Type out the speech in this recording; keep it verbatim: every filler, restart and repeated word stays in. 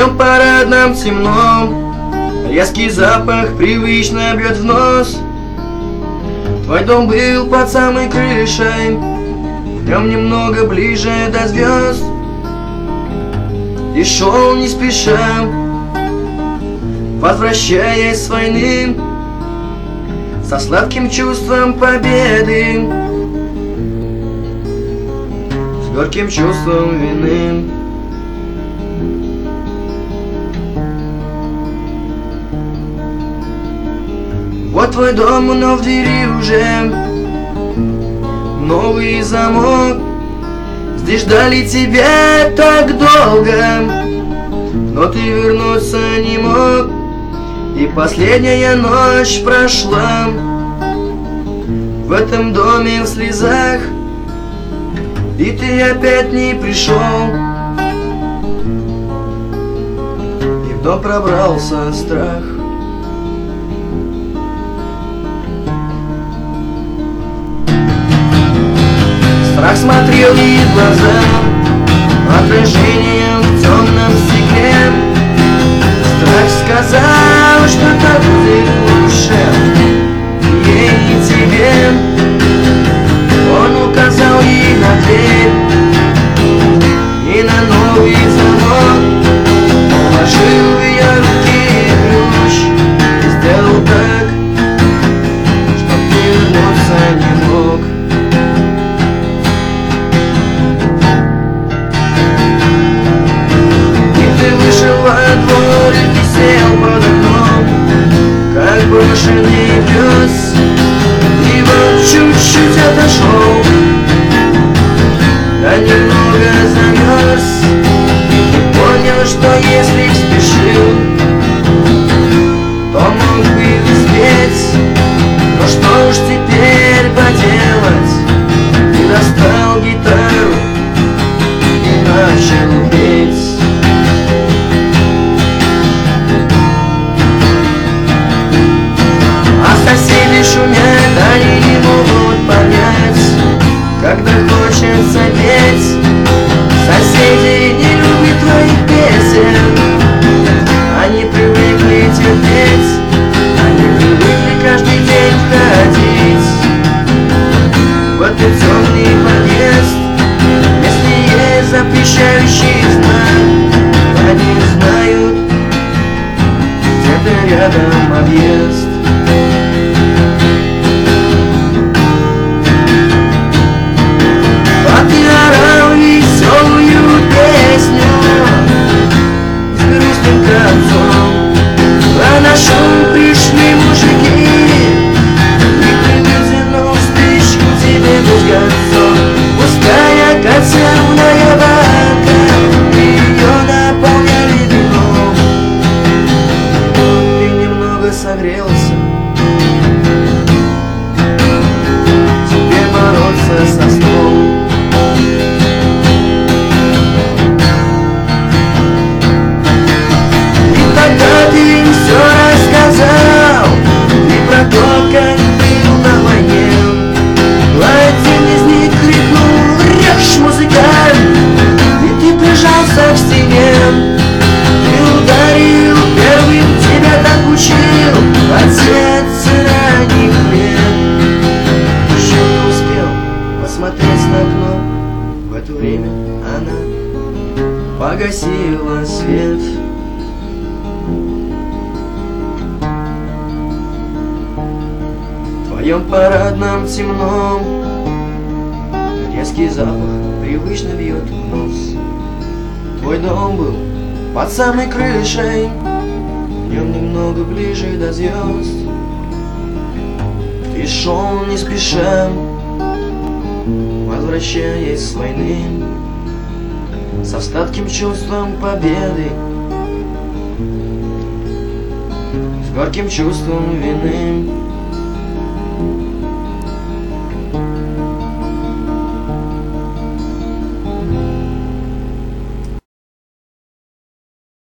твоем парадном темном резкий запах привычно бьет в нос. Твой дом был под самой крышей, в нем немного ближе до звезд. И шел не спеша, возвращаясь с войны, со сладким чувством победы, с горьким чувством вины. Вот твой дом, но в двери уже новый замок. Здесь ждали тебя так долго, но ты вернуться не мог. И последняя ночь прошла в этом доме в слезах, и ты опять не пришел, и в дом пробрался страх. Страх смотрел ей в глаза, отражением в темном стекле. Страх сказал, что так будет лучше ей и тебе. Он указал ей на дверь и на новый замок, положил в ее руки ключ и сделал так, чтоб ты вернуться не мог. Во двор и ты сел под окном, как брошенный пес, и вот чуть-чуть отошел, да немного замерз. И понял, что если б спешил, то мог бы и успеть. Но что уж теперь поделать, и достал гитару и начал петь. Соседи шумят, они не могут понять, когда хочется петь. Соседи не любят твоих песен, они привыкли терпеть, они привыкли каждый день входить в этот темный подъезд. Если есть запрещающий знак, они знают, где-то рядом объезд. А на шум пришли мужики, и привезено встречку тебе без концов. Пустая консервная банка, ее наполняли вином. Ты немного согрелся, теперь бороться со сном. Тогда ты им все рассказал, и про то, как был на войне. Один из них крикнул: «Режь, музыкант!» И ты прижался к стене. Ты ударил первым, тебя так учил отец ранних лет. Еще не успел посмотреть на окно, в это время она погасила свет. В твоем парадном темном резкий запах привычно бьет в нос. Твой дом был под самой крышей, в нем немного ближе до звезд. Ты шел не спеша, возвращаясь с войны, со сладким чувством победы, с горьким чувством вины.